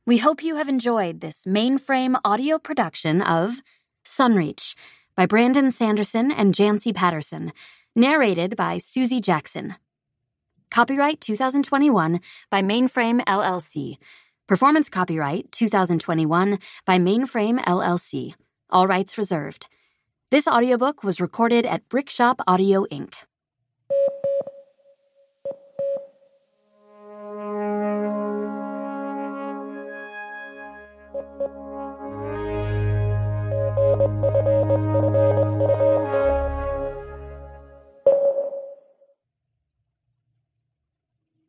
We hope you have enjoyed this Mainframe audio production of Sunreach by Brandon Sanderson and Jancy Patterson, narrated by Susie Jackson. Copyright 2021 by Mainframe LLC. Performance copyright 2021 by Mainframe LLC. All rights reserved. This audiobook was recorded at Brickshop Audio Inc.